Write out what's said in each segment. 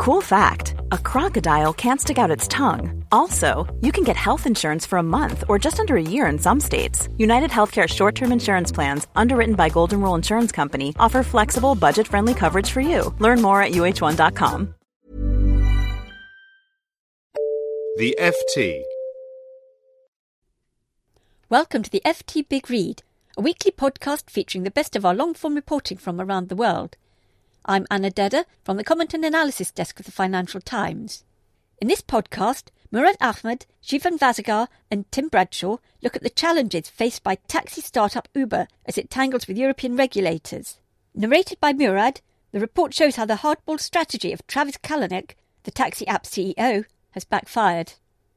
Cool fact, a crocodile can't stick out its tongue. Also, you can get health insurance for a month or just under a year in some states. United Healthcare short-term insurance plans, underwritten by Golden Rule Insurance Company, offer flexible, budget-friendly coverage for you. Learn more at uh1.com. The FT. Welcome to the FT Big Read, a weekly podcast featuring the best of our long-form reporting from around the world. I'm Anna Dedder from the Comment and Analysis Desk of the Financial Times. In this podcast, Murad Ahmed, Shivan Vasagar and Tim Bradshaw look at the challenges faced by taxi startup Uber as it tangles with European regulators. Narrated by Murad, the report shows how the hardball strategy of Travis Kalanick, the taxi app CEO, has backfired.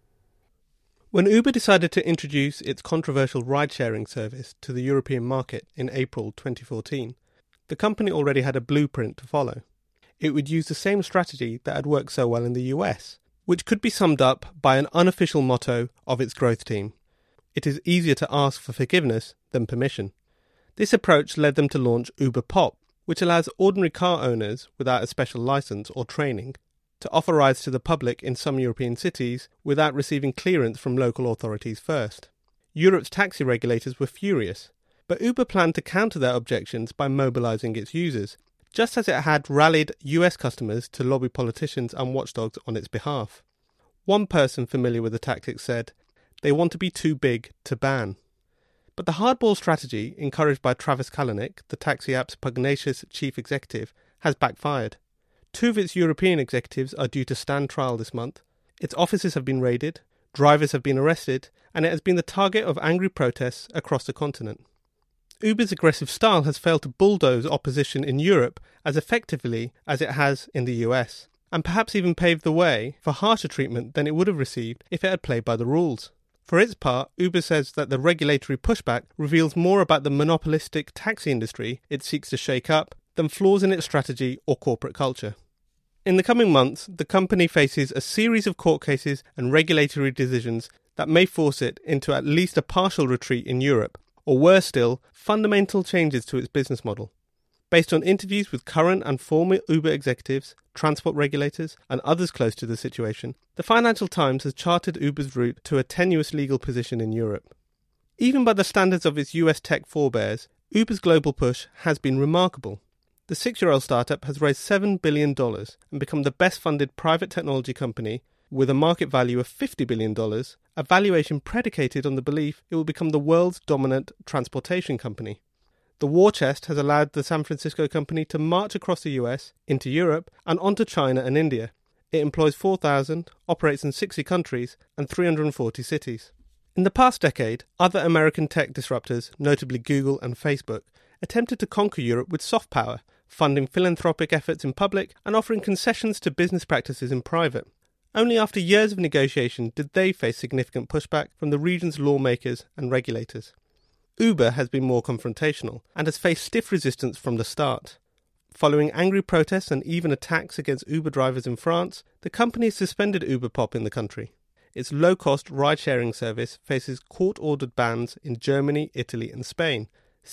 When Uber decided to introduce its controversial ride-sharing service to the European market in April 2014, the company already had a blueprint to follow. It would use the same strategy that had worked so well in the US, which could be summed up by an unofficial motto of its growth team. It is easier to ask for forgiveness than permission. This approach led them to launch Uber Pop, which allows ordinary car owners without a special license or training to offer rides to the public in some European cities without receiving clearance from local authorities first. Europe's taxi regulators were furious, but Uber planned to counter their objections by mobilising its users, just as it had rallied US customers to lobby politicians and watchdogs on its behalf. One person familiar with the tactics said, "They want to be too big to ban." But the hardball strategy, encouraged by Travis Kalanick, the taxi app's pugnacious chief executive, has backfired. Two of its European executives are due to stand trial this month. Its offices have been raided, drivers have been arrested, and it has been the target of angry protests across the continent. Uber's aggressive style has failed to bulldoze opposition in Europe as effectively as it has in the US, and perhaps even paved the way for harsher treatment than it would have received if it had played by the rules. For its part, Uber says that the regulatory pushback reveals more about the monopolistic taxi industry it seeks to shake up than flaws in its strategy or corporate culture. In the coming months, the company faces a series of court cases and regulatory decisions that may force it into at least a partial retreat in Europe, or worse still, fundamental changes to its business model. Based on interviews with current and former Uber executives, transport regulators, and others close to the situation, the Financial Times has charted Uber's route to a tenuous legal position in Europe. Even by the standards of its US tech forebears, Uber's global push has been remarkable. The 6-year-old startup has raised $7 billion and become the best-funded private technology company with a market value of $50 billion, a valuation predicated on the belief it will become the world's dominant transportation company. The war chest has allowed the San Francisco company to march across the US, into Europe, and onto China and India. It employs 4,000, operates in 60 countries, and 340 cities. In the past decade, other American tech disruptors, notably Google and Facebook, attempted to conquer Europe with soft power, funding philanthropic efforts in public and offering concessions to business practices in private. Only after years of negotiation did they face significant pushback from the region's lawmakers and regulators. Uber has been more confrontational and has faced stiff resistance from the start. Following angry protests and even attacks against Uber drivers in France, the company has suspended Uber Pop in the country. Its low-cost ride-sharing service faces court-ordered bans in Germany, Italy and Spain.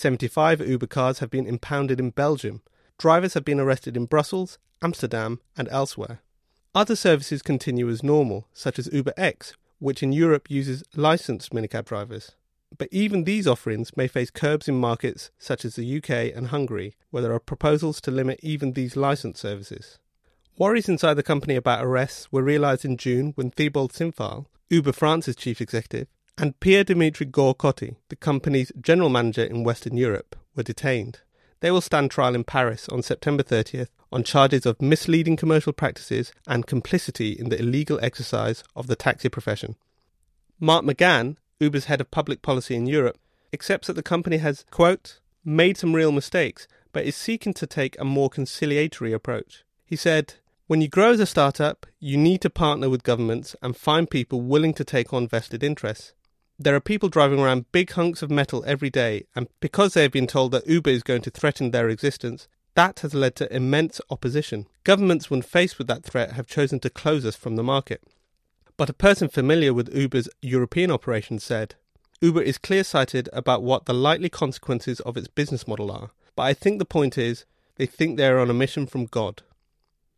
75 Uber cars have been impounded in Belgium. Drivers have been arrested in Brussels, Amsterdam and elsewhere. Other services continue as normal, such as UberX, which in Europe uses licensed minicab drivers. But even these offerings may face curbs in markets such as the UK and Hungary, where there are proposals to limit even these licensed services. Worries inside the company about arrests were realised in June when Thibault Simphal, Uber France's chief executive, and Pierre-Dimitri Gore-Coty, the company's general manager in Western Europe, were detained. They will stand trial in Paris on September 30th on charges of misleading commercial practices and complicity in the illegal exercise of the taxi profession. Mark McGann, Uber's head of public policy in Europe, accepts that the company has, quote, made some real mistakes, but is seeking to take a more conciliatory approach. He said, "When you grow as a startup, you need to partner with governments and find people willing to take on vested interests. There are people driving around big hunks of metal every day, and because they have been told that Uber is going to threaten their existence, that has led to immense opposition. Governments, when faced with that threat, have chosen to close us from the market." But a person familiar with Uber's European operations said, "Uber is clear-sighted about what the likely consequences of its business model are, but I think the point is, they think they are on a mission from God."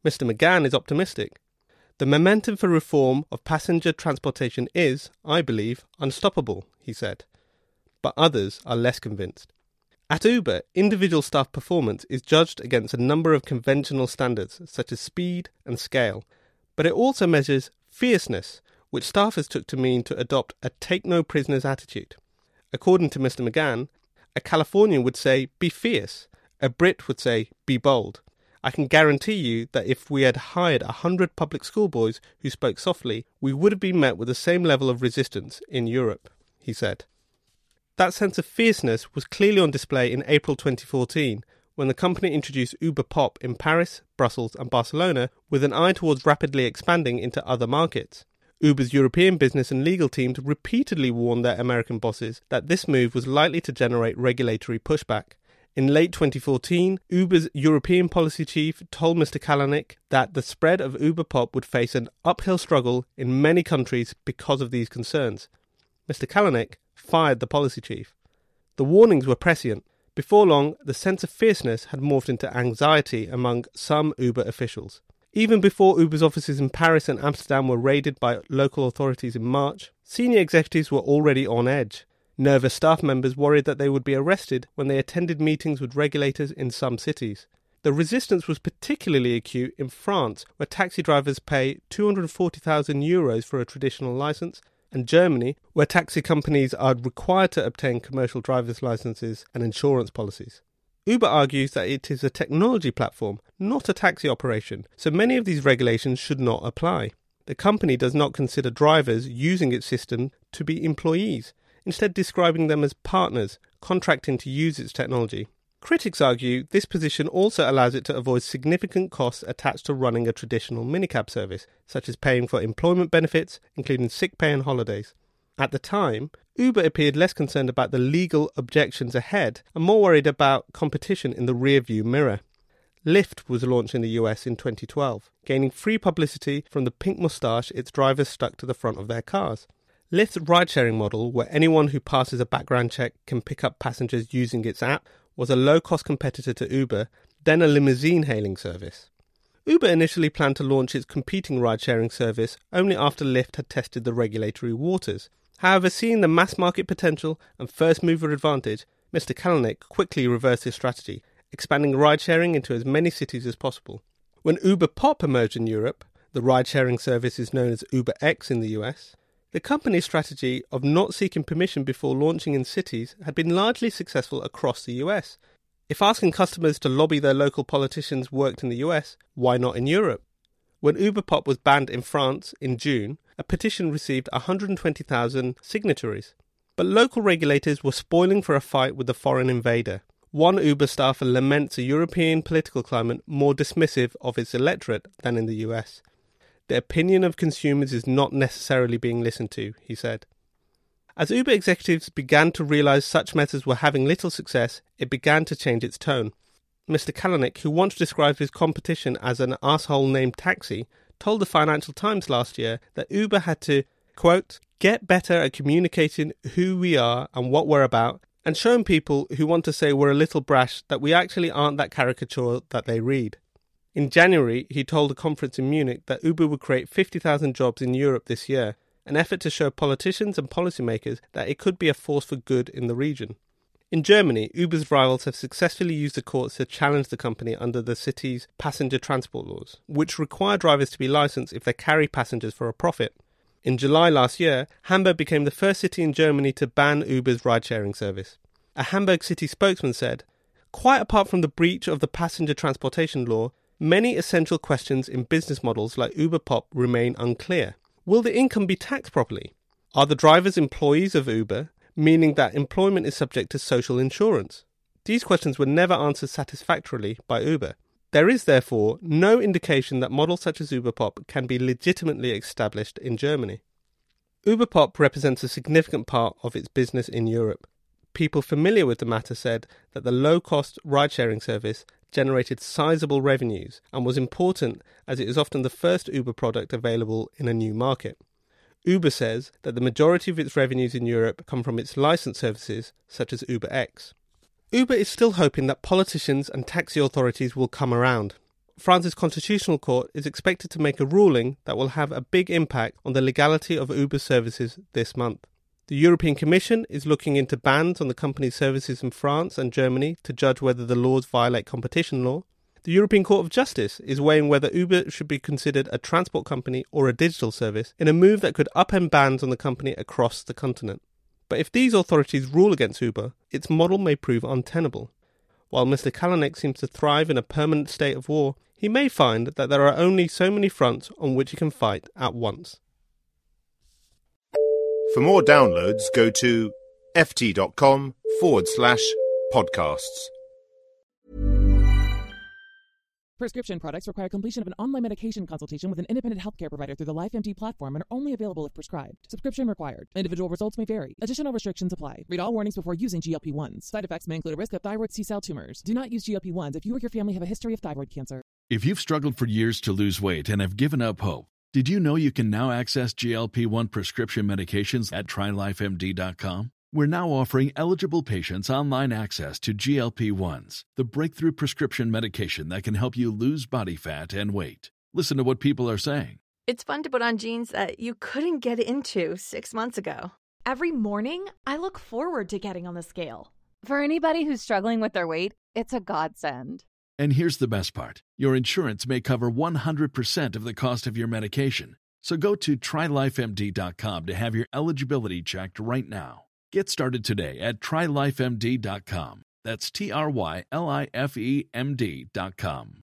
Mr. McGann is optimistic. The momentum for reform of passenger transportation is, I believe, unstoppable, he said. But others are less convinced. At Uber, individual staff performance is judged against a number of conventional standards, such as speed and scale, but it also measures fierceness, which staffers took to mean to adopt a take-no-prisoners attitude. According to Mr. McGann, a Californian would say, be fierce. A Brit would say, be bold. I can guarantee you that if we had hired 100 public schoolboys who spoke softly, we would have been met with the same level of resistance in Europe, he said. That sense of fierceness was clearly on display in April 2014, when the company introduced Uber Pop in Paris, Brussels and Barcelona with an eye towards rapidly expanding into other markets. Uber's European business and legal teams repeatedly warned their American bosses that this move was likely to generate regulatory pushback. In late 2014, Uber's European policy chief told Mr. Kalanick that the spread of Uber Pop would face an uphill struggle in many countries because of these concerns. Mr. Kalanick fired the policy chief. The warnings were prescient. Before long, the sense of fierceness had morphed into anxiety among some Uber officials. Even before Uber's offices in Paris and Amsterdam were raided by local authorities in March, senior executives were already on edge. Nervous staff members worried that they would be arrested when they attended meetings with regulators in some cities. The resistance was particularly acute in France, where taxi drivers pay €240,000 for a traditional licence, and Germany, where taxi companies are required to obtain commercial driver's licenses and insurance policies. Uber argues that it is a technology platform, not a taxi operation, so many of these regulations should not apply. The company does not consider drivers using its system to be employees, instead describing them as partners, contracting to use its technology. Critics argue this position also allows it to avoid significant costs attached to running a traditional minicab service, such as paying for employment benefits, including sick pay and holidays. At the time, Uber appeared less concerned about the legal objections ahead and more worried about competition in the rear-view mirror. Lyft was launched in the US in 2012, gaining free publicity from the pink moustache its drivers stuck to the front of their cars. Lyft's ride-sharing model, where anyone who passes a background check can pick up passengers using its app, was a low-cost competitor to Uber, then a limousine-hailing service. Uber initially planned to launch its competing ride-sharing service only after Lyft had tested the regulatory waters. However, seeing the mass-market potential and first-mover advantage, Mr. Kalanick quickly reversed his strategy, expanding ride-sharing into as many cities as possible. When Uber Pop emerged in Europe, the ride-sharing service is known as UberX in the US, the company's strategy of not seeking permission before launching in cities had been largely successful across the US. If asking customers to lobby their local politicians worked in the US, why not in Europe? When Uber Pop was banned in France in June, a petition received 120,000 signatories. But local regulators were spoiling for a fight with the foreign invader. One Uber staffer laments a European political climate more dismissive of its electorate than in the US. The opinion of consumers is not necessarily being listened to, he said. As Uber executives began to realise such methods were having little success, it began to change its tone. Mr. Kalanick, who once described his competition as an arsehole named Taxi, told the Financial Times last year that Uber had to, quote, get better at communicating who we are and what we're about, and showing people who want to say we're a little brash that we actually aren't that caricature that they read. In January, he told a conference in Munich that Uber would create 50,000 jobs in Europe this year, an effort to show politicians and policymakers that it could be a force for good in the region. In Germany, Uber's rivals have successfully used the courts to challenge the company under the city's passenger transport laws, which require drivers to be licensed if they carry passengers for a profit. In July last year, Hamburg became the first city in Germany to ban Uber's ride-sharing service. A Hamburg city spokesman said, quite apart from the breach of the passenger transportation law, many essential questions in business models like Uber Pop remain unclear. Will the income be taxed properly? Are the drivers employees of Uber, meaning that employment is subject to social insurance? These questions were never answered satisfactorily by Uber. There is, therefore, no indication that models such as Uber Pop can be legitimately established in Germany. Uber Pop represents a significant part of its business in Europe. People familiar with the matter said that the low-cost ride-sharing service generated sizable revenues and was important as it is often the first Uber product available in a new market. Uber says that the majority of its revenues in Europe come from its licensed services, such as UberX. Uber is still hoping that politicians and taxi authorities will come around. France's Constitutional Court is expected to make a ruling that will have a big impact on the legality of Uber services this month. The European Commission is looking into bans on the company's services in France and Germany to judge whether the laws violate competition law. The European Court of Justice is weighing whether Uber should be considered a transport company or a digital service in a move that could upend bans on the company across the continent. But if these authorities rule against Uber, its model may prove untenable. While Mr. Kalanick seems to thrive in a permanent state of war, he may find that there are only so many fronts on which he can fight at once. For more downloads, go to ft.com/podcasts. Prescription products require completion of an online medication consultation with an independent healthcare provider through the LifeMD platform and are only available if prescribed. Subscription required. Individual results may vary. Additional restrictions apply. Read all warnings before using GLP-1s. Side effects may include a risk of thyroid C-cell tumors. Do not use GLP-1s if you or your family have a history of thyroid cancer. If you've struggled for years to lose weight and have given up hope, did you know you can now access GLP-1 prescription medications at TryLifeMD.com? We're now offering eligible patients online access to GLP-1s, the breakthrough prescription medication that can help you lose body fat and weight. Listen to what people are saying. It's fun to put on jeans that you couldn't get into 6 months ago. Every morning, I look forward to getting on the scale. For anybody who's struggling with their weight, it's a godsend. And here's the best part. Your insurance may cover 100% of the cost of your medication. So go to TryLifeMD.com to have your eligibility checked right now. Get started today at TryLifeMD.com. That's TryLifeMD.com.